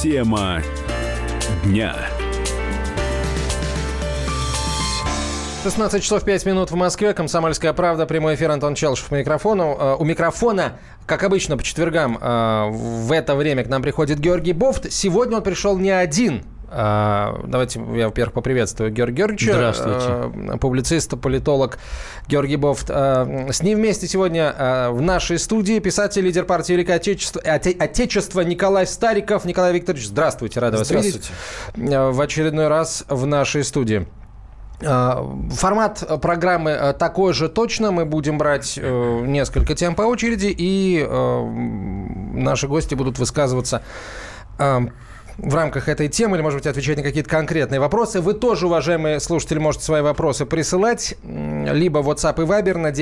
Тема дня. 16 часов 5 минут в Москве. «Комсомольская правда». Прямой эфир. Антон Челышев у микрофона, как обычно, по четвергам в это время к нам приходит Георгий Бофт. Сегодня он пришел не один. Давайте я, во-первых, поприветствую Георгия Георгиевича. Здравствуйте. Публицист, политолог Георгий Бофт. С ним вместе сегодня в нашей студии писатель, лидер партии «Великое Отечество» Николай Стариков. Николай Викторович, здравствуйте, рада вас видеть в очередной раз в нашей студии. Формат программы такой же точно. Мы будем брать несколько тем по очереди, и наши гости будут высказываться в рамках этой темы или, может быть, отвечать на какие-то конкретные вопросы. Вы тоже, уважаемые слушатели, можете свои вопросы присылать либо в WhatsApp и Viber на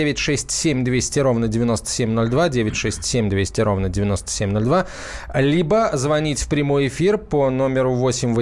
967-200-97-02, 967-200-97-02, либо звонить в прямой эфир по номеру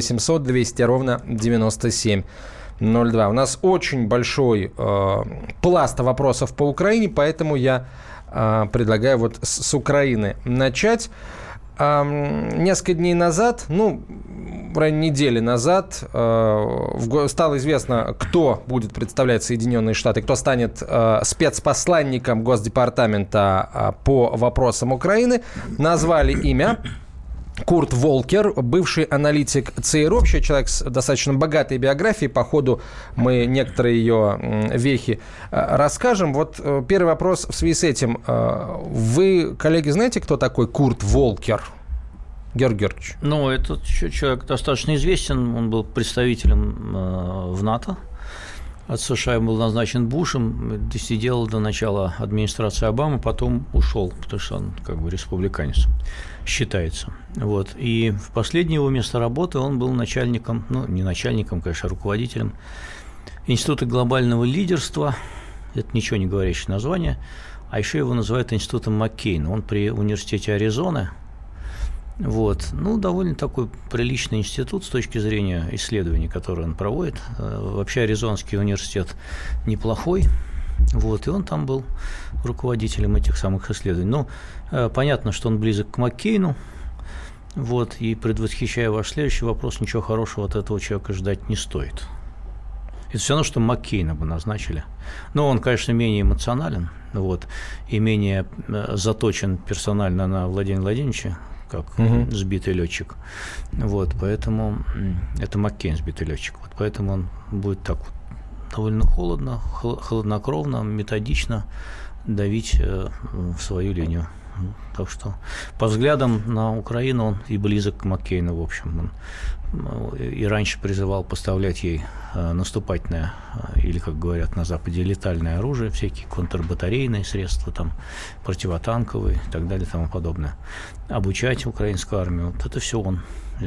8-800-200-97-02. У нас очень большой пласт вопросов по Украине, поэтому я предлагаю вот с Украины начать. Несколько дней назад, в районе недели назад, стало известно, кто будет представлять Соединенные Штаты, кто станет спецпосланником Госдепартамента по вопросам Украины. Назвали имя. Курт Волкер, бывший аналитик ЦРУ, вообще человек с достаточно богатой биографией. По ходу мы некоторые ее вехи расскажем. Вот первый вопрос в связи с этим. Вы, коллеги, знаете, кто такой Курт Волкер? Георгий Георгиевич. Этот человек достаточно известен. Он был представителем в НАТО. От США был назначен Бушем, сидел до начала администрации Обамы, потом ушел, потому что он республиканец считается. И в последнее его место работы он был начальником, не начальником, конечно, а руководителем Института глобального лидерства. Это ничего не говорящее название, а еще его называют Институтом Маккейна. Он при университете Аризоны. Довольно такой приличный институт с точки зрения исследований, которые он проводит. Вообще Аризонский университет неплохой, и он там был руководителем этих самых исследований. Понятно, что он близок к Маккейну, и, предвосхищая ваш следующий вопрос, ничего хорошего от этого человека ждать не стоит. Это все равно, что Маккейна бы назначили. Он, конечно, менее эмоционален, и менее заточен персонально на Владимира Владимировича, как сбитый летчик. Поэтому это Маккейн, сбитый летчик. Поэтому он будет так довольно хладнокровно, методично давить в свою линию. Так что по взглядам на Украину он и близок к Маккейну, в общем. Он и раньше призывал поставлять ей наступательное, или, как говорят на Западе, летальное оружие, всякие контрбатарейные средства, противотанковые и так далее и тому подобное. Обучать украинскую армию. Это все он.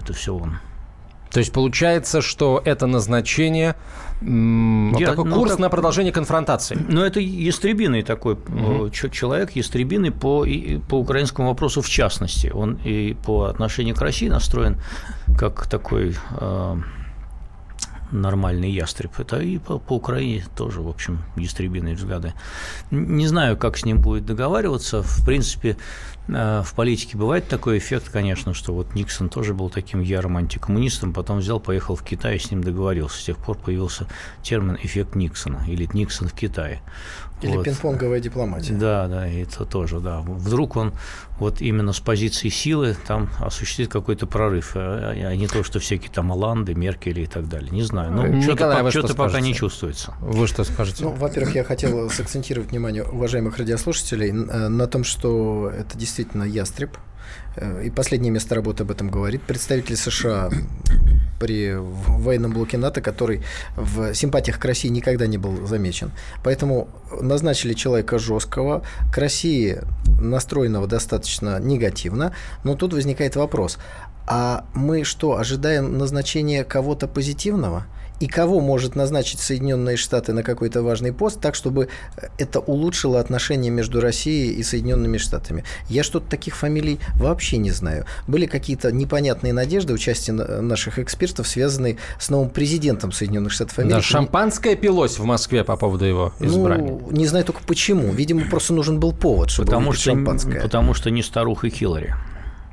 То есть получается, что это назначение такой курс на продолжение конфронтации. Это ястребиный такой человек, ястребиный по украинскому вопросу в частности. Он и по отношению к России настроен как такой нормальный ястреб. Это и по Украине тоже, в общем, ястребиные взгляды. Не знаю, как с ним будет договариваться. В принципе, в политике бывает такой эффект, конечно, что Никсон тоже был таким ярым антикоммунистом, потом взял, поехал в Китай и с ним договорился. С тех пор появился термин «эффект Никсона» или «Никсон в Китае». Или пинг-понговая дипломатия. Да, это тоже, да. Вдруг он именно с позиции силы там осуществит какой-то прорыв, а не то, что всякие там Оланды, Меркель и так далее. Не знаю. Что-то пока не чувствуется. Вы что скажете? Во-первых, я хотел сакцентировать внимание уважаемых радиослушателей на том, что это действительно ястреб. И последнее место работы об этом говорит. Представитель США при военном блоке НАТО, который в симпатиях к России никогда не был замечен. Поэтому назначили человека жесткого, к России настроенного достаточно негативно. Но тут возникает вопрос. А мы что, ожидаем назначения кого-то позитивного? И кого может назначить Соединенные Штаты на какой-то важный пост так, чтобы это улучшило отношения между Россией и Соединенными Штатами? Я что-то таких фамилий вообще не знаю. Были какие-то непонятные надежды участия наших экспертов, связанные с новым президентом Соединенных Штатов Америки. Да, шампанское пилось в Москве по поводу его избрания. Не знаю только почему. Видимо, просто нужен был повод, чтобы выпить шампанское. Потому что не старуха Хиллари.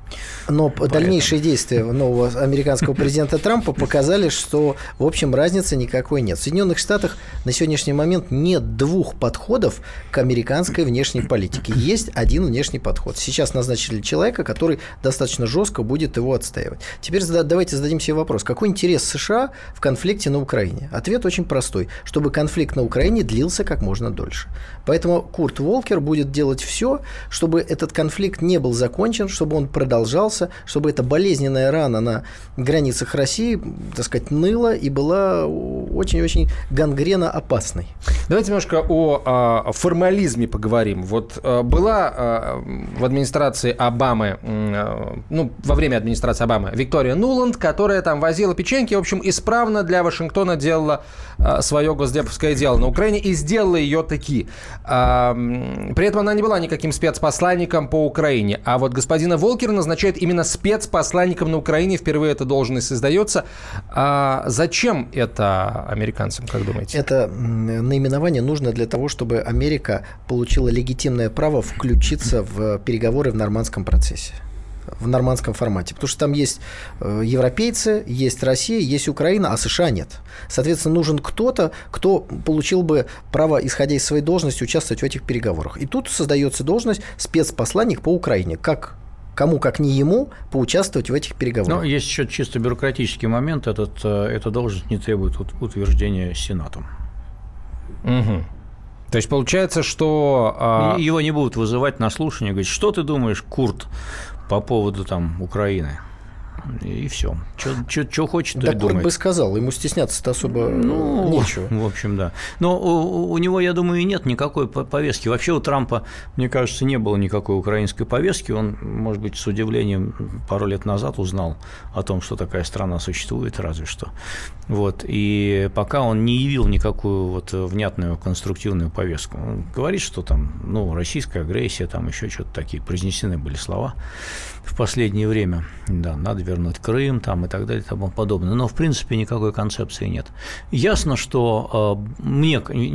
Но дальнейшие действия нового американского президента Трампа показали, что, в общем, разницы никакой нет. В Соединенных Штатах на сегодняшний момент нет двух подходов к американской внешней политике. Есть один внешний подход. Сейчас назначили человека, который достаточно жестко будет его отстаивать. Теперь давайте зададим себе вопрос. Какой интерес США в конфликте на Украине? Ответ очень простой. Чтобы конфликт на Украине длился как можно дольше. Поэтому Курт Волкер будет делать все, чтобы этот конфликт не был закончен, чтобы он продолжался, чтобы эта болезненная рана на границах России, так сказать, ныла и была очень-очень гангрена опасной. Давайте немножко о формализме поговорим. Вот была в администрации Обамы, во время администрации Обамы Виктория Нуланд, которая там возила печеньки, в общем, исправно для Вашингтона делала свое госдеповское дело на Украине и сделала ее таки. При этом она не была никаким спецпосланником по Украине. А вот господина Волкера назначают именно спецпосланником на Украине. Впервые эта должность создается. Зачем это американцам, как думаете? Это наименование нужно для того, чтобы Америка получила легитимное право включиться в переговоры в нормандском процессе. В нормандском формате. Потому что там есть европейцы, есть Россия, есть Украина, а США нет. Соответственно, нужен кто-то, кто получил бы право, исходя из своей должности, участвовать в этих переговорах. И тут создается должность спецпосланник по Украине. Кому, как не ему, поучаствовать в этих переговорах. Но есть еще чисто бюрократический момент. Эта должность не требует утверждения Сенатом. Угу. То есть получается, что... Его не будут вызывать на слушание, говорить, что ты думаешь, Курт, по поводу там Украины? И все. Что хочет, то и думает. Да, Курт бы сказал, ему стесняться-то особо нечего. В общем, да. Но у него, я думаю, и нет никакой повестки. Вообще у Трампа, мне кажется, не было никакой украинской повестки. Он, может быть, с удивлением пару лет назад узнал о том, что такая страна существует, разве что. Вот. И пока он не явил никакую вот внятную конструктивную повестку. Он говорит, что там, российская агрессия, там еще что-то такие произнесены были слова в последнее время. Да, надо вернуть Крым там, и так далее и тому подобное. Но, в принципе, никакой концепции нет. Ясно, что не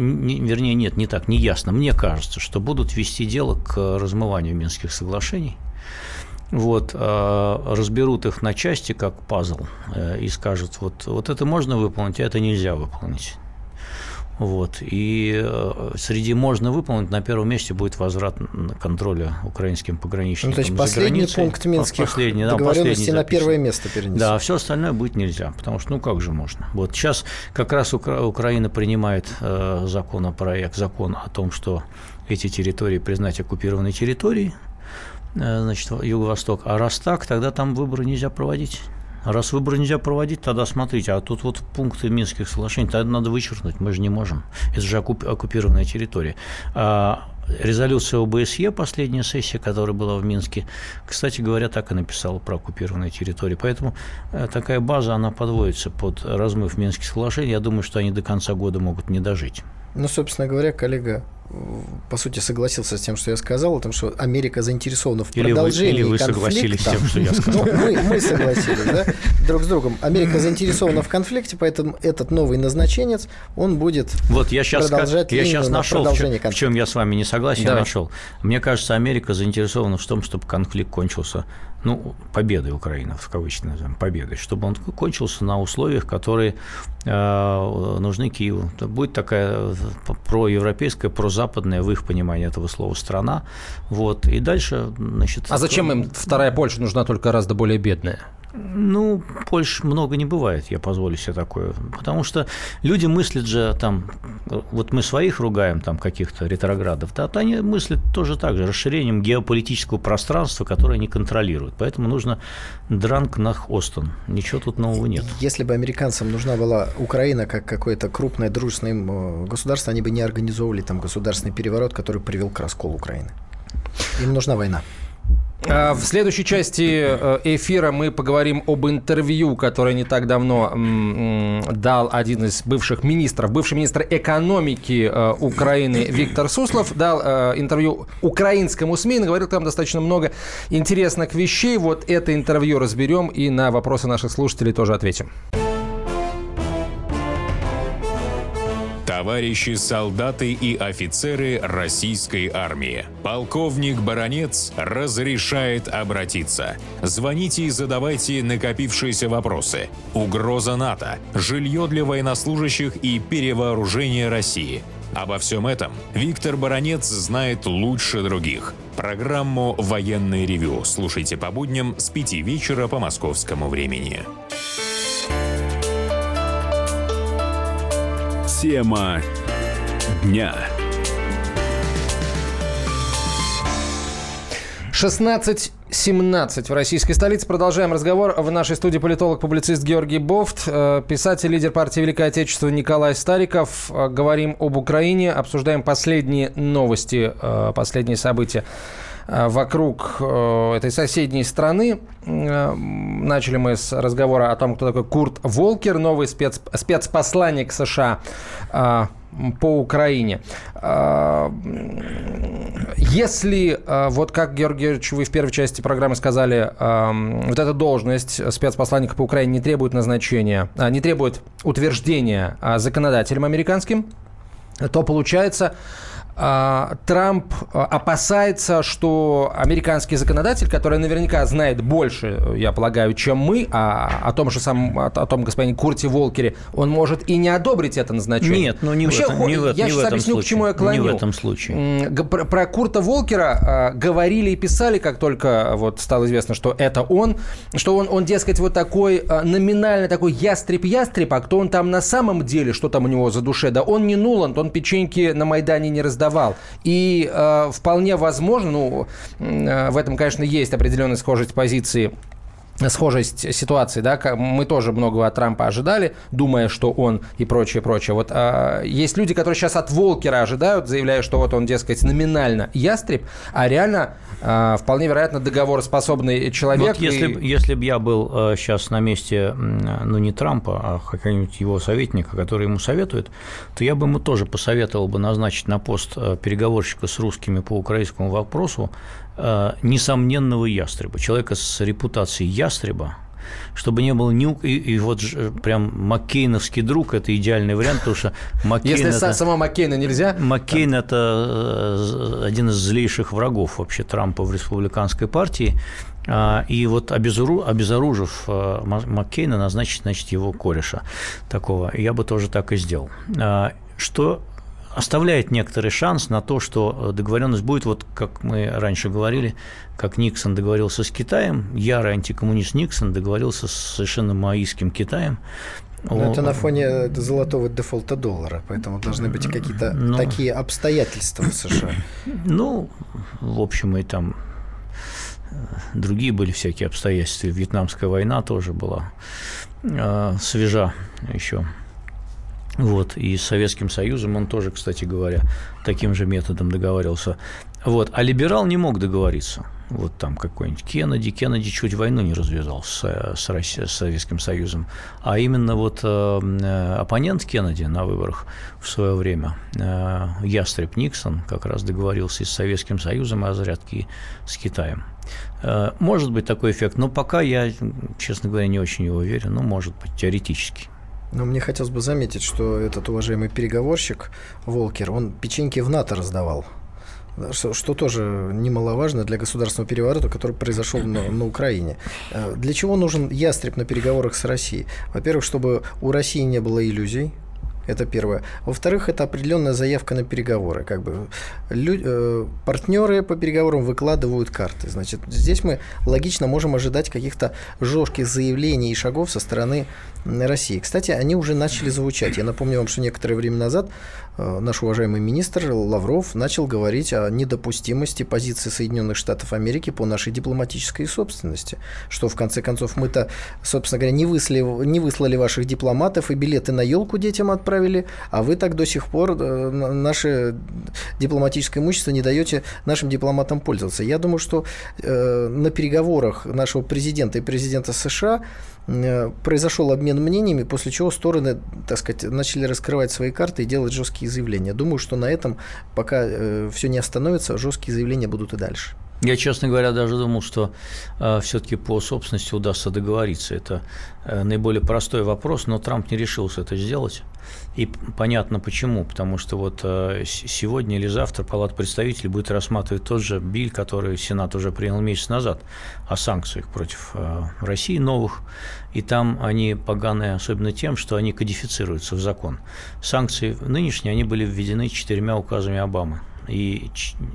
ясно. Мне кажется, что будут вести дело к размыванию Минских соглашений. Вот, разберут их на части, как пазл, и скажут, вот это можно выполнить, а это нельзя выполнить. Вот. И среди можно выполнить на первом месте будет возврат контроля украинским пограничникам. То есть последний пункт минских договоренностей на первое место перенесен. Да, все остальное будет нельзя, потому что как же можно. Вот сейчас как раз Украина принимает законопроект, закон о том, что эти территории признать оккупированной территорией, значит, Юго-Восток. А раз так, тогда там выборы нельзя проводить. Раз выборы нельзя проводить, тогда смотрите, а тут вот пункты Минских соглашений, тогда надо вычеркнуть, мы же не можем. Это же оккупированная территория. Резолюция ОБСЕ, последняя сессия, которая была в Минске, кстати говоря, так и написала про оккупированные территории. Поэтому такая база, она подводится под размыв Минских соглашений. Я думаю, что они до конца года могут не дожить. Собственно говоря, коллега, по сути, согласился с тем, что я сказал, о том, что Америка заинтересована в продолжении конфликта. Или вы согласились с тем, что я сказал? Мы согласились, да, друг с другом. Америка заинтересована в конфликте, поэтому этот новый назначенец, он будет продолжать линию на продолжение конфликта. В чем я с вами не согласен, я нашел. Мне кажется, Америка заинтересована в том, чтобы конфликт кончился, победой Украины, в кавычках назовем, победой, чтобы он кончился на условиях, которые нужны Киеву. Будет такая проевропейская, прозападная, в их понимании этого слова, страна. Вот. И дальше, значит... А зачем им вторая Польша нужна только гораздо более бедная? Польш много не бывает, я позволю себе такое. Потому что люди мыслят же там, вот мы своих ругаем, там каких-то ретроградов, да, они мыслят тоже так же, расширением геополитического пространства, которое они контролируют. Поэтому нужно дранг нах Остон. Ничего тут нового нет. Если бы американцам нужна была Украина как какое-то крупное дружественное им государство, они бы не организовывали там государственный переворот, который привел к расколу Украины. Им нужна война. В следующей части эфира мы поговорим об интервью, которое не так давно дал один из бывший министр экономики Украины Виктор Суслов. Дал интервью украинскому СМИ, наговорил там достаточно много интересных вещей. Вот это интервью разберем и на вопросы наших слушателей тоже ответим. товарищи солдаты и офицеры российской армии. Полковник Баранец разрешает обратиться. Звоните и задавайте накопившиеся вопросы. Угроза НАТО, жилье для военнослужащих и перевооружение России. Обо всем этом Виктор Баранец знает лучше других. Программу «Военное ревю» слушайте по будням с 5 вечера по московскому времени. Тема дня. 16:17 в российской столице. Продолжаем разговор. В нашей студии политолог-публицист Георгий Бофт, писатель, лидер партии «Великое Отечество» Николай Стариков. Говорим об Украине, обсуждаем последние новости, последние события вокруг этой соседней страны. Начали мы с разговора о том, кто такой Курт Волкер, новый спецпосланник США по Украине. Если, вот как, Георгий Георгиевич, вы в первой части программы сказали, вот эта должность спецпосланника по Украине не требует назначения, не требует утверждения законодателем американским, то получается, Трамп опасается, что американский законодатель, который наверняка знает больше, я полагаю, чем мы, о том господине Курте Волкере, он может и не одобрить это назначение. Нет, но не вообще, я сейчас объясню, к чему я клоню. Не в этом случае. Про Курта Волкера говорили и писали, как только вот стало известно, что это он, что он, дескать, вот такой номинально такой ястреб, а кто он там на самом деле, что там у него за душе, да он не Нуланд, он печеньки на Майдане не раздавал. И вполне возможно, в этом, конечно, есть определенная схожесть позиции, схожесть ситуации, да, мы тоже многого от Трампа ожидали, думая, что он и прочее. Вот есть люди, которые сейчас от Волкера ожидают, заявляя, что вот он, дескать, номинально ястреб, а реально вполне вероятно договороспособный человек. Вот если бы я был сейчас на месте, не Трампа, а какого-нибудь его советника, который ему советует, то я бы ему тоже посоветовал бы назначить на пост переговорщика с русскими по украинскому вопросу несомненного ястреба, человека с репутацией ястреба, чтобы не было и вот прям маккейновский друг – это идеальный вариант, потому что Маккейн – если самого Маккейна нельзя? Маккейн – это один из злейших врагов вообще Трампа в республиканской партии, и вот обезоружив Маккейна, назначить, значит, его кореша такого, я бы тоже так и сделал. Что оставляет некоторый шанс на то, что договоренность будет, вот как мы раньше говорили, как Никсон договорился с Китаем, ярый антикоммунист Никсон договорился с совершенно маоистским Китаем. Но это на фоне золотого дефолта доллара, поэтому должны быть какие-то такие обстоятельства в США. В общем, и там другие были всякие обстоятельства. Вьетнамская война тоже была свежа еще. Вот, и с Советским Союзом он тоже, кстати говоря, таким же методом договаривался. Вот, а либерал не мог договориться. Вот там какой-нибудь Кеннеди чуть войну не развязал с Советским Союзом. А именно вот оппонент Кеннеди на выборах в свое время, ястреб Никсон, как раз договорился и с Советским Союзом, и о зарядке с Китаем. Может быть такой эффект, но пока я, честно говоря, не очень его верю, но может быть теоретически. Но мне хотелось бы заметить, что этот уважаемый переговорщик Волкер, он печеньки в НАТО раздавал, что тоже немаловажно для государственного переворота, который произошел на Украине. Для чего нужен ястреб на переговорах с Россией? Во-первых, чтобы у России не было иллюзий. Это первое. Во-вторых, это определенная заявка на переговоры. Партнеры по переговорам выкладывают карты. Значит, здесь мы логично можем ожидать каких-то жестких заявлений и шагов со стороны России. Кстати, они уже начали звучать. Я напомню вам, что некоторое время назад наш уважаемый министр Лавров начал говорить о недопустимости позиции Соединенных Штатов Америки по нашей дипломатической собственности. Что, в конце концов, мы-то, собственно говоря, не выслали ваших дипломатов и билеты на елку детям отправили, а вы так до сих пор наше дипломатическое имущество не даете нашим дипломатам пользоваться. Я думаю, что на переговорах нашего президента и президента США произошел обмен мнениями, после чего стороны, так сказать, начали раскрывать свои карты и делать жесткие заявления. Думаю, что на этом, пока все не остановится, жесткие заявления будут и дальше. Я, честно говоря, даже думал, что все-таки по собственности удастся договориться. Это наиболее простой вопрос, но Трамп не решился это сделать. И понятно почему. Потому что вот сегодня или завтра Палата представителей будет рассматривать тот же биль, который Сенат уже принял месяц назад, о санкциях против России новых. И там они поганые, особенно тем, что они кодифицируются в закон. Санкции нынешние, они были введены 4 указами Обамы. И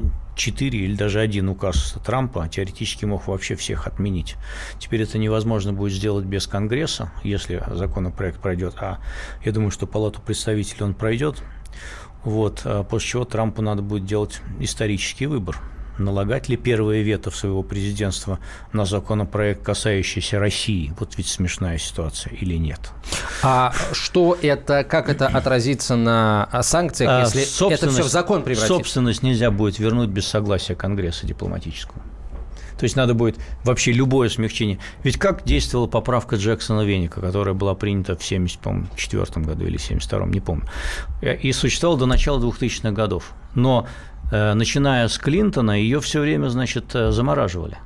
4 или даже 1 указ Трампа теоретически мог вообще всех отменить. Теперь это невозможно будет сделать без Конгресса, если законопроект пройдет. А я думаю, что Палату представителей он пройдет. Вот, после чего Трампу надо будет делать исторический выбор. Налагать ли первое вето своего президентства на законопроект, касающийся России? Вот ведь смешная ситуация, или нет? А что это, как это отразится на санкциях, если это все в закон превратится? Собственность нельзя будет вернуть без согласия Конгресса дипломатического. То есть надо будет вообще любое смягчение. Ведь как действовала поправка Джексона-Веника, которая была принята в 1974 году или 1972, не помню, и существовала до начала 2000-х годов. Но начиная с Клинтона, ее все время, значит, замораживали.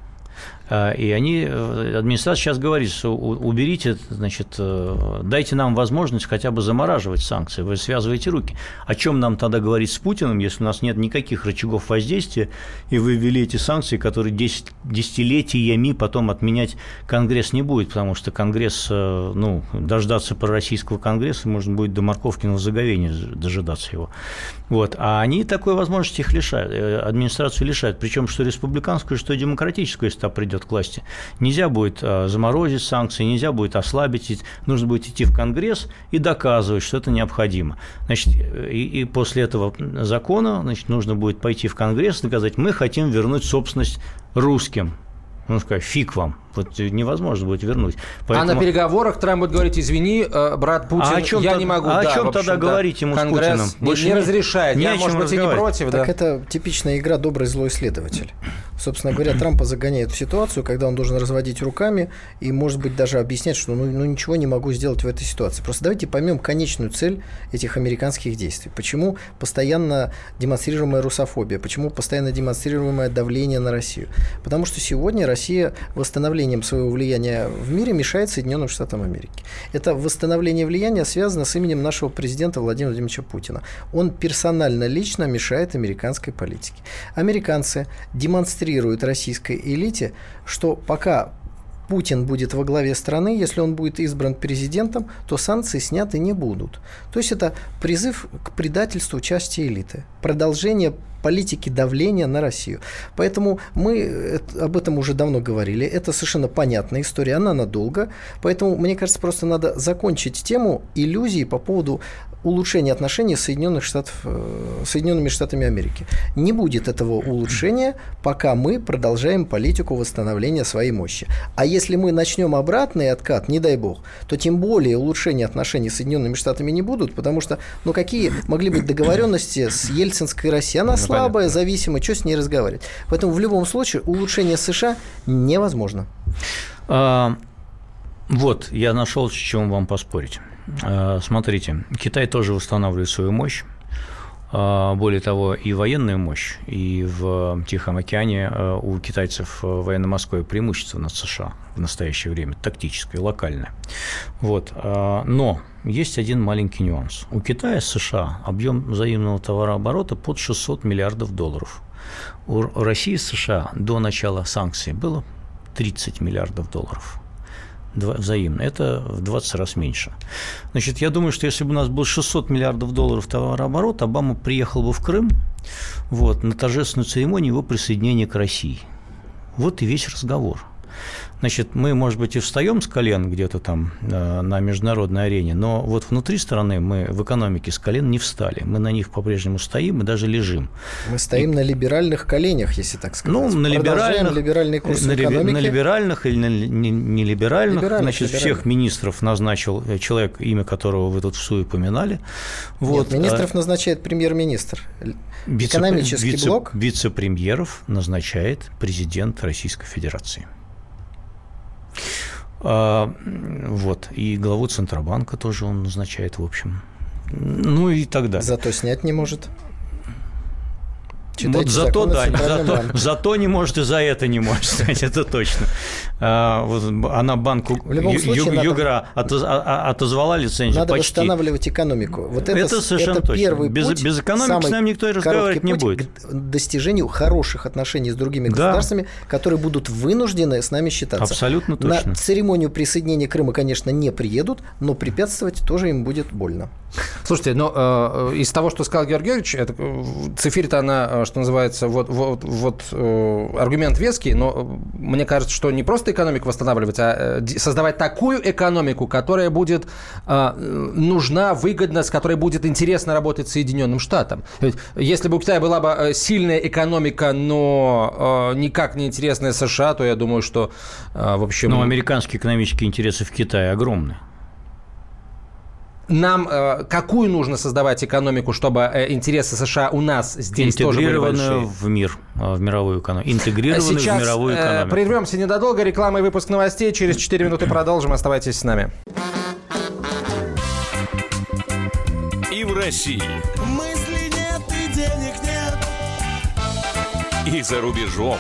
И они, администрация сейчас говорит, что уберите, значит, дайте нам возможность хотя бы замораживать санкции, вы связываете руки. О чем нам тогда говорить с Путиным, если у нас нет никаких рычагов воздействия, и вы ввели эти санкции, которые десятилетиями потом отменять Конгресс не будет, потому что Конгресс, ну, дождаться пророссийского Конгресса можно будет до Морковкиного заговения дожидаться его. Вот. А они такой возможности их лишают, администрацию лишают, причем что республиканскую, что демократическую, если та придет к власти. Нельзя будет заморозить санкции, нельзя будет ослабить, нужно будет идти в Конгресс и доказывать, что это необходимо. Значит, и после этого закона, значит, нужно будет пойти в Конгресс и доказать, мы хотим вернуть собственность русским. Ну, сказать, фиг вам. Вот невозможно будет вернуть. Поэтому... А на переговорах Трамп будет говорить: извини, брат Путин, я не могу. О чем тогда говорить ему Конгресс с Путиным? Больше не разрешает. Я, может быть, и не против. Так да. это типичная игра «добрый злой следователь». Собственно говоря, Трампа загоняет в ситуацию, когда он должен разводить руками и, может быть, даже объяснять, что ну ничего не могу сделать в этой ситуации. Просто давайте поймем конечную цель этих американских действий. Почему постоянно демонстрируемая русофобия? Почему постоянно демонстрируемое давление на Россию? Потому что сегодня Россия восстановлением своего влияния в мире мешает Соединенным Штатам Америки. Это восстановление влияния связано с именем нашего президента Владимира Владимировича Путина. Он персонально, лично мешает американской политике. Американцы демонстрируют российской элите, что пока Путин будет во главе страны, если он будет избран президентом, то санкции сняты не будут. То есть это призыв к предательству части элиты, продолжение политики давления на Россию. Поэтому мы об этом уже давно говорили. Это совершенно понятная история, она надолго. Поэтому, мне кажется, просто надо закончить тему иллюзий по поводу улучшения отношений с Соединенными Штатами Америки. Не будет этого улучшения, пока мы продолжаем политику восстановления своей мощи. А если мы начнем обратный откат, не дай бог, то тем более улучшения отношений с Соединенными Штатами не будут, потому что, ну, какие могли быть договоренности с ельцинской Россией? Она слабая, зависимая, что с ней разговаривать? Поэтому в любом случае улучшение США невозможно. Вот, я нашел, с чем вам поспорить. Смотрите, Китай тоже восстанавливает свою мощь. Более того, и военную мощь, и в Тихом океане у китайцев военно-морское преимущество над США в настоящее время, тактическое, локальное. Вот. Но есть один маленький нюанс. У Китая с США объем взаимного товарооборота под 600 миллиардов долларов. У России с США до начала санкций было 30 миллиардов долларов. Взаимно. Это в 20 раз меньше. Значит, я думаю, что если бы у нас было 600 миллиардов долларов товарооборота, Обама приехал бы в Крым вот, на торжественную церемонию его присоединения к России. Вот и весь разговор. Значит, мы, может быть, и встаем с колен где-то там на международной арене, но вот внутри страны мы в экономике с колен не встали. Мы на них по-прежнему стоим и даже лежим. Мы стоим на либеральных коленях, если так сказать. Ну, на либеральных, либеральный курс экономики. На либеральных или на нелиберальных. Значит, всех министров назначил человек, имя которого вы тут в СУе упоминали. Вот. Нет, министров назначает премьер-министр. Экономический блок. Вице-премьеров назначает президент Российской Федерации. Вот. И главу Центробанка тоже он назначает, в общем. Ну и так далее. Зато снять не может. Читайте вот зато, законы да, Центрального банка. зато не может и за это не может, кстати, это точно. Она банку Югра отозвала лицензию надо почти. восстанавливать экономику. Вот это совершенно это точно. Первый путь, без экономики с нами никто и разговаривать не будет. К достижению хороших отношений с другими государствами, которые будут вынуждены с нами считаться. Абсолютно точно. На церемонию присоединения Крыма, конечно, не приедут, но препятствовать тоже им будет больно. Слушайте, но из того, что сказал Георгий Георгиевич, цифирь-то она, что называется, вот аргумент веский, но мне кажется, что не просто экономику восстанавливать, а создавать такую экономику, которая будет нужна, выгодна, с которой будет интересно работать Соединенным Штатам. Если бы у Китая была бы сильная экономика, но никак не интересная США, то я думаю, что, в общем... Но американские экономические интересы в Китае огромны. Нам какую нужно создавать экономику, чтобы интересы США у нас здесь тоже были большие? Интегрированную в мир, в мировую экономику. Интегрированную в мировую экономику. Прервемся ненадолго. Реклама и выпуск новостей. Через 4 минуты продолжим. Оставайтесь с нами. И в России. Мысли нет и денег нет. И за рубежом.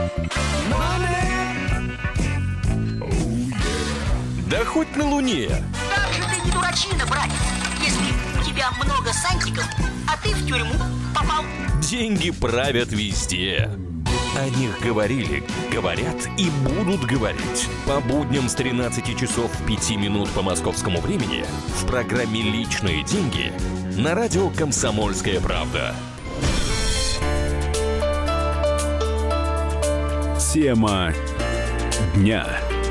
Да хоть на Луне. Как же ты не дурачина, братец, если у тебя много сантиков, а ты в тюрьму попал. Деньги правят везде. О них говорили, говорят и будут говорить. По будням с 13 часов 5 минут по московскому времени в программе «Личные деньги» на радио «Комсомольская правда». Тема дня.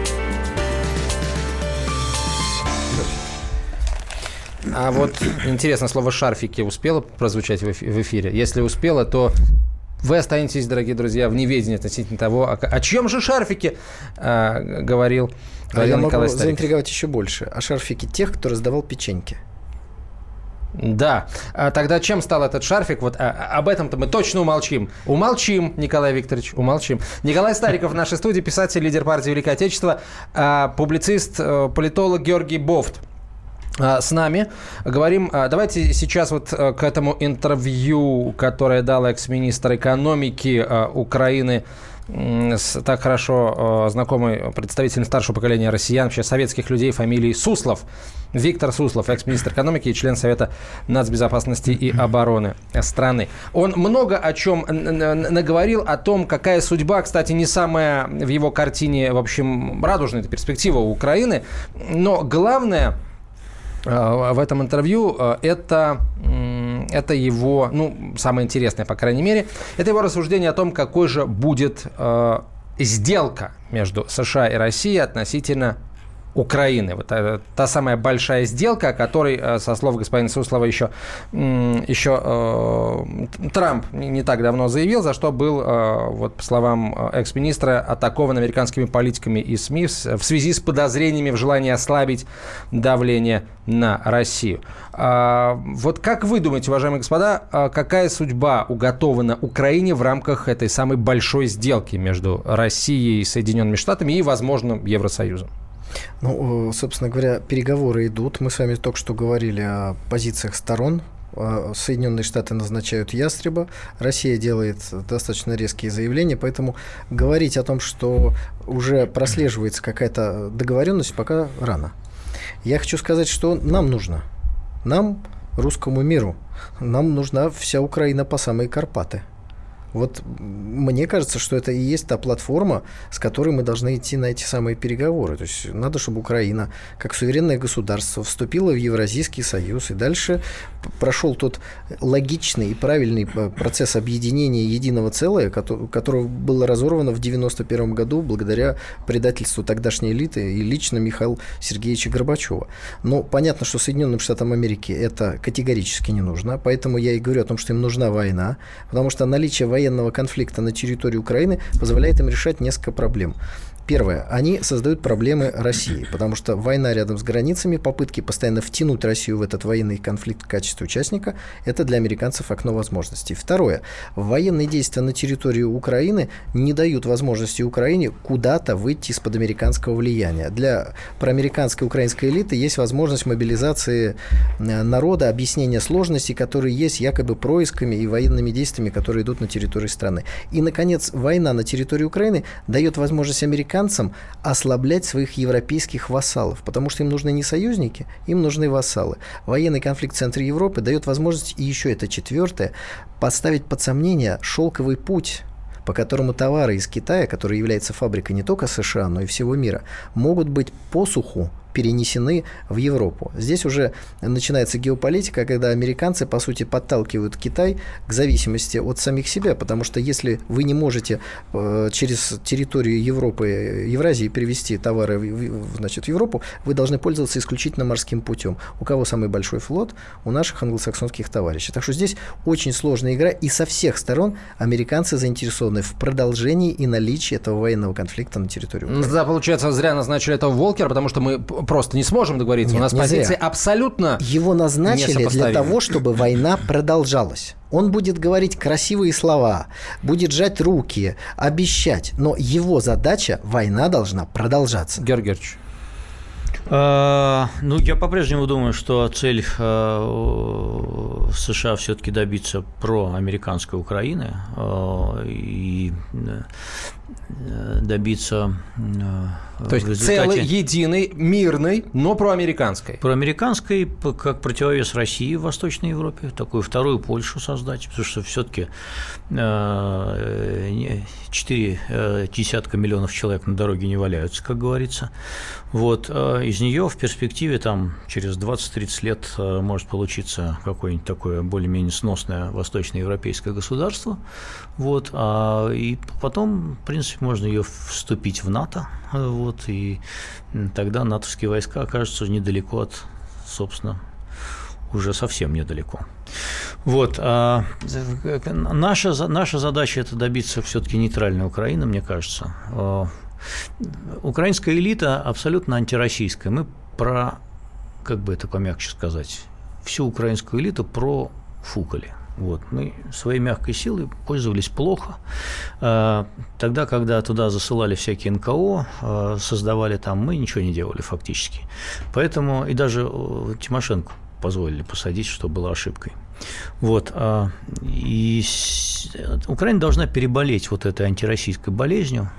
А вот интересно, слово «шарфики» успело прозвучать в эфире? Если успело, то вы останетесь, дорогие друзья, в неведении относительно того, о чем же шарфике говорил я Николай могу Стариков. заинтриговать еще больше. О шарфике тех, кто раздавал печеньки. Да. Тогда чем стал этот шарфик? Вот об этом-то мы точно умолчим. Умолчим, Николай Викторович, умолчим. Николай Стариков в нашей студии, писатель, лидер партии «Великое Отечество», публицист, политолог Георгий Бофт с нами. Говорим, давайте сейчас вот к этому интервью, которое дал экс-министр экономики Украины, так хорошо знакомый представитель старшего поколения россиян, вообще советских людей, фамилии Суслов. Виктор Суслов, экс-министр экономики и член Совета нацбезопасности и обороны страны. Он много о чем наговорил, о том, какая судьба, кстати, не самая в его картине, в общем, радужная перспектива у Украины. Но главное в этом интервью это его, самое интересное, по крайней мере, это его рассуждение о том, какой же будет сделка между США и Россией относительно Украины. Вот та самая большая сделка, о которой, со слов господина Суслова, еще Трамп не так давно заявил, за что был, вот, по словам экс-министра, атакован американскими политиками и СМИ в связи с подозрениями в желании ослабить давление на Россию. Вот как вы думаете, уважаемые господа, какая судьба уготована Украине в рамках этой самой большой сделки между Россией и Соединенными Штатами и, возможно, Евросоюзом? Собственно говоря, переговоры идут. Мы с вами только что говорили о позициях сторон. Соединенные Штаты назначают ястреба, Россия делает достаточно резкие заявления, поэтому говорить о том, что уже прослеживается какая-то договоренность, пока рано. Я хочу сказать, что нам нужно, нам, русскому миру, нам нужна вся Украина по самые Карпаты. Вот мне кажется, что это и есть та платформа, с которой мы должны идти на эти самые переговоры. То есть надо, чтобы Украина, как суверенное государство, вступила в Евразийский союз и дальше прошел тот логичный и правильный процесс объединения единого целого, которое было разорвано в 1991 году благодаря предательству тогдашней элиты и лично Михаила Сергеевича Горбачева. Но понятно, что Соединенным Штатам Америки это категорически не нужно, поэтому я и говорю о том, что им нужна война, потому что наличие военных военного конфликта на территории Украины позволяет им решать несколько проблем. Первое. Они создают проблемы России, потому что война рядом с границами, попытки постоянно втянуть Россию в этот военный конфликт в качестве участника – это для американцев окно возможностей. Второе. Военные действия на территории Украины не дают возможности Украине куда-то выйти из-под американского влияния. Для проамериканской украинской элиты есть возможность мобилизации народа, объяснения сложностей, которые есть якобы происками и военными действиями, которые идут на территории страны. И, наконец, война на территории Украины дает возможность американцам ослаблять своих европейских вассалов, потому что им нужны не союзники, им нужны вассалы. Военный конфликт в центре Европы дает возможность, и еще это четвертое, поставить под сомнение шелковый путь, по которому товары из Китая, который является фабрикой не только США, но и всего мира, могут быть по суху перенесены в Европу. Здесь уже начинается геополитика, когда американцы, по сути, подталкивают Китай к зависимости от самих себя, потому что если вы не можете через территорию Европы, Евразии перевести товары в Европу, вы должны пользоваться исключительно морским путем. У кого самый большой флот? У наших англосаксонских товарищей. Так что здесь очень сложная игра, и со всех сторон американцы заинтересованы в продолжении и наличии этого военного конфликта на территории Украины. Да, получается, зря назначили этого Волкера, потому что мы просто не сможем договориться. Нет, у нас позиции абсолютно его назначили для того, чтобы война продолжалась. Он будет говорить красивые слова, будет жать руки, обещать. Но его задача – война должна продолжаться. Георгий Георгиевич. Я по-прежнему думаю, что цель США все-таки добиться проамериканской Украины и добиться... То есть целой, единой, мирной, но проамериканской. Проамериканской, как противовес России в Восточной Европе, такую вторую Польшу создать, потому что все-таки 4 десятка миллионов человек на дороге не валяются, как говорится. Вот. Из нее в перспективе там, через 20-30 лет может получиться какое-нибудь такое более-менее сносное восточноевропейское государство. Вот. И потом, в принципе, можно ее вступить в НАТО. Вот, и тогда натовские войска окажутся недалеко от, собственно, уже совсем недалеко. Вот. Наша задача – это добиться все-таки нейтральной Украины, мне кажется. Украинская элита абсолютно антироссийская. Мы как бы это помягче сказать, всю украинскую элиту профукали. Вот. Мы своей мягкой силой пользовались плохо. Тогда, когда туда засылали всякие НКО, создавали там, мы ничего не делали фактически. Поэтому и даже Тимошенко позволили посадить, что было ошибкой. Вот. И Украина должна переболеть вот этой антироссийской болезнью.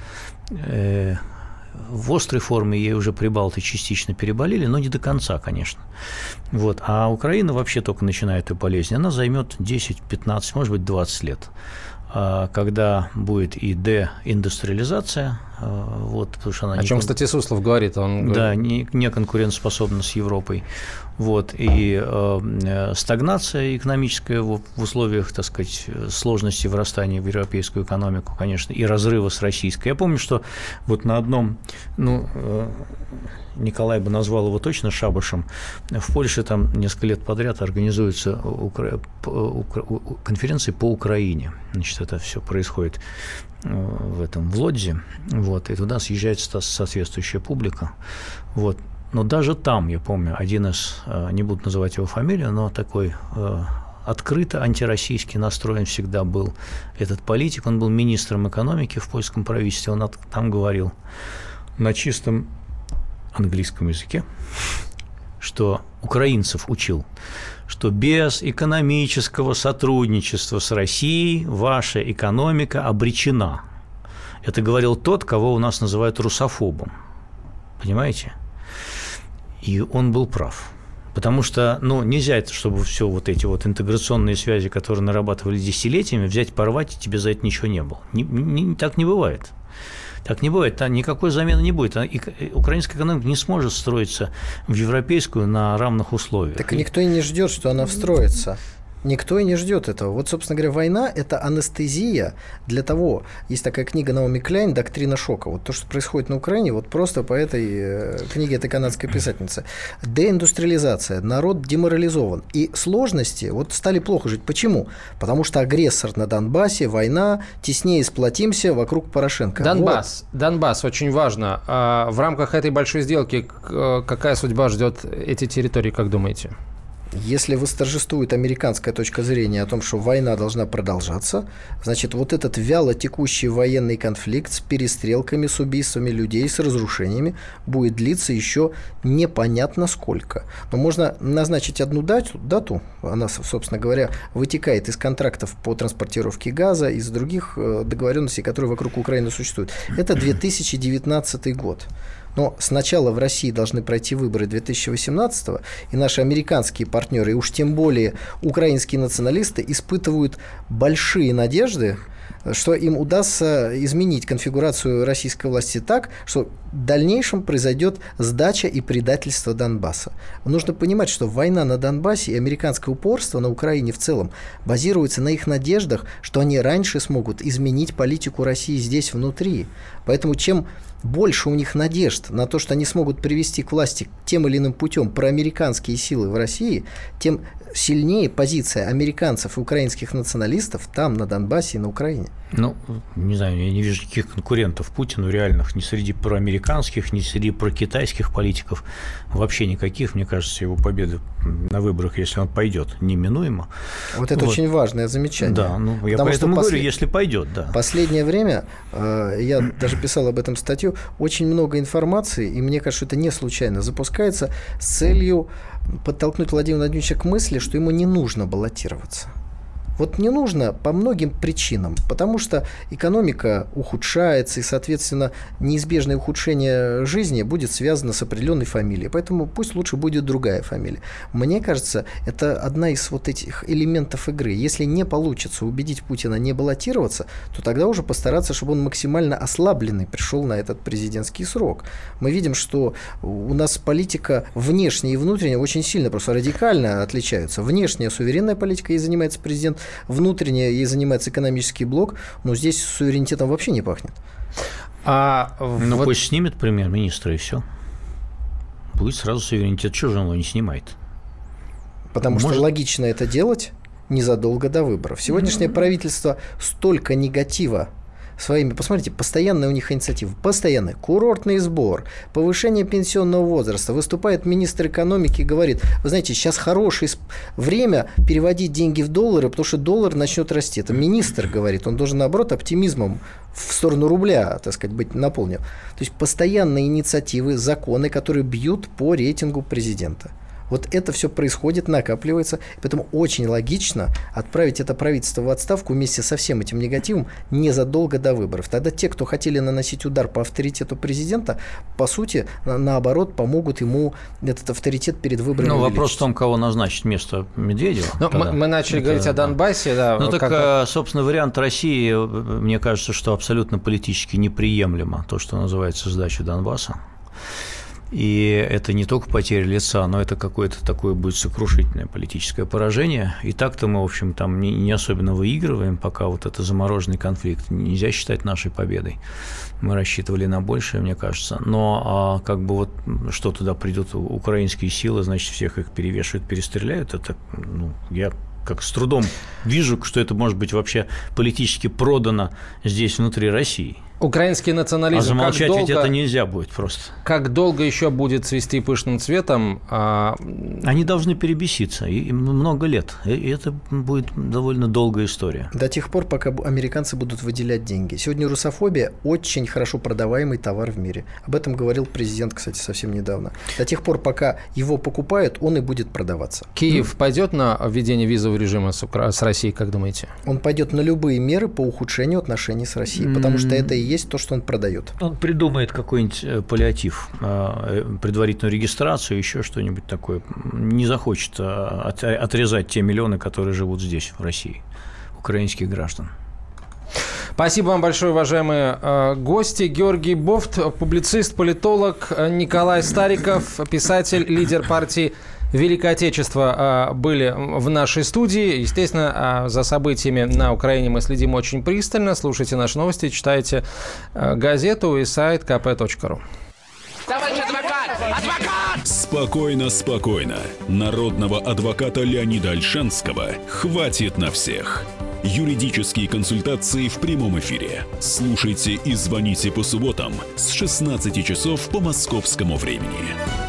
В острой форме ей уже прибалты частично переболели, но не до конца, конечно. Вот. А Украина вообще только начинает эту болезнь. Она займет 10, 15, может быть, 20 лет. Когда будет и деиндустриализация, вот, потому что она о чем, кстати, Суслов говорит. Он да, не конкурентоспособна с Европой. Вот, и стагнация экономическая в условиях, так сказать, сложности вырастания в европейскую экономику, конечно, и разрыва с российской. Я помню, что вот на одном, Николай бы назвал его точно шабашем, в Польше там несколько лет подряд организуются конференции по Украине. Значит, это все происходит в Лодзе, вот, и туда съезжается соответствующая публика. Вот. Но даже там, я помню, один из, не буду называть его фамилию, но такой открыто антироссийский настроен всегда был этот политик. Он был министром экономики в польском правительстве. Он там говорил на чистом английском языке, что украинцев учил, что без экономического сотрудничества с Россией ваша экономика обречена. Это говорил тот, кого у нас называют русофобом. Понимаете? И он был прав. Потому что, нельзя, чтобы все вот эти вот интеграционные связи, которые нарабатывали десятилетиями, взять, порвать, и тебе за это ничего не было. Так не бывает. Так не бывает, никакой замены не будет. Украинская экономика не сможет встроиться в европейскую на равных условиях. Так никто и не ждет, что она встроится. Никто и не ждет этого. Вот, собственно говоря, война – это анестезия для того. Есть такая книга Наоми Кляйн «Доктрина шока». Вот то, что происходит на Украине, вот просто по этой книге этой канадской писательницы. Деиндустриализация, народ деморализован. И сложности вот стали плохо жить. Почему? Потому что агрессор на Донбассе, война, теснее сплотимся вокруг Порошенко. Донбасс очень важно. А в рамках этой большой сделки какая судьба ждет эти территории, как думаете? Если восторжествует американская точка зрения о том, что война должна продолжаться, значит, вот этот вяло текущий военный конфликт с перестрелками, с убийствами людей, с разрушениями будет длиться еще непонятно сколько. Но можно назначить одну дату, она, собственно говоря, вытекает из контрактов по транспортировке газа, из других договоренностей, которые вокруг Украины существуют. Это 2019 год. Но сначала в России должны пройти выборы 2018-го, и наши американские партнеры, и уж тем более украинские националисты, испытывают большие надежды, что им удастся изменить конфигурацию российской власти так, что в дальнейшем произойдет сдача и предательство Донбасса. Нужно понимать, что война на Донбассе и американское упорство на Украине в целом базируется на их надеждах, что они раньше смогут изменить политику России здесь внутри. Поэтому чем больше у них надежд на то, что они смогут привести к власти тем или иным путем проамериканские силы в России, тем сильнее позиция американцев и украинских националистов там, на Донбассе и на Украине. Ну, не знаю, я не вижу никаких конкурентов Путину реальных, ни среди проамериканских, ни среди прокитайских политиков, вообще никаких. Мне кажется, его победа на выборах, если он пойдет, неминуемо. Вот это очень важное замечание. Да, ну, я поэтому говорю, если пойдет, да. Последнее время, я даже писал об этом статью, очень много информации, и мне кажется, что это не случайно запускается с целью подтолкнуть Владимира Владимировича к мысли, что ему не нужно баллотироваться. Вот не нужно по многим причинам, потому что экономика ухудшается, и, соответственно, неизбежное ухудшение жизни будет связано с определенной фамилией. Поэтому пусть лучше будет другая фамилия. Мне кажется, это одна из вот этих элементов игры. Если не получится убедить Путина не баллотироваться, то тогда уже постараться, чтобы он максимально ослабленный пришел на этот президентский срок. Мы видим, что у нас политика внешняя и внутренняя очень сильно, просто радикально отличаются. Внешняя суверенная политика, ей занимается президент, внутренняя, ей занимается экономический блок, но здесь суверенитетом вообще не пахнет. Ну, пусть снимет премьер-министра, и все. Будет сразу суверенитет. Чего же он его не снимает? Потому что логично это делать незадолго до выборов. Сегодняшнее правительство столько негатива своими, посмотрите, постоянная у них инициатива, постоянный курортный сбор, повышение пенсионного возраста. Выступает министр экономики и говорит: вы знаете, сейчас хорошее время переводить деньги в доллары, потому что доллар начнет расти. Это министр говорит, он должен, наоборот, оптимизмом в сторону рубля, так сказать, быть наполнен. То есть постоянные инициативы, законы, которые бьют по рейтингу президента. Вот это все происходит, накапливается, поэтому очень логично отправить это правительство в отставку вместе со всем этим негативом незадолго до выборов. Тогда те, кто хотели наносить удар по авторитету президента, по сути, наоборот, помогут ему этот авторитет перед выборами увеличить. Вопрос в том, кого назначить вместо Медведева. Мы начали говорить о Донбассе. Да, собственно, вариант России, мне кажется, что абсолютно политически неприемлемо то, что называется сдача Донбасса. И это не только потеря лица, но это какое-то такое будет сокрушительное политическое поражение. И так-то мы, в общем, там не особенно выигрываем, пока вот это замороженный конфликт. Нельзя считать нашей победой. Мы рассчитывали на большее, мне кажется. Но как бы вот что туда придут украинские силы, значит, всех их перевешивают, перестреляют. Это, я как с трудом вижу, что это может быть вообще политически продано здесь, внутри России. Украинский национализм. А замолчать ведь это нельзя будет просто. Как долго еще будет цвести пышным цветом? Они должны перебеситься, и много лет. И это будет довольно долгая история. До тех пор, пока американцы будут выделять деньги. Сегодня русофобия – очень хорошо продаваемый товар в мире. Об этом говорил президент, кстати, совсем недавно. До тех пор, пока его покупают, он и будет продаваться. Киев пойдет на введение визового режима с Россией, как думаете? Он пойдет на любые меры по ухудшению отношений с Россией, потому что это и есть то, что он продает. Он придумает какой-нибудь паллиатив, предварительную регистрацию, еще что-нибудь такое. Не захочет отрезать те миллионы, которые живут здесь, в России, украинских граждан. Спасибо вам большое, уважаемые гости. Георгий Бофт, публицист, политолог, Николай Стариков, писатель, лидер партии Великое Отечество были в нашей студии. Естественно, за событиями на Украине мы следим очень пристально. Слушайте наши новости, читайте газету и сайт kp.ru. Товарищ адвокат! Адвокат! Спокойно, спокойно. Народного адвоката Леонида Ольшанского хватит на всех. Юридические консультации в прямом эфире. Слушайте и звоните по субботам с 16 часов по московскому времени.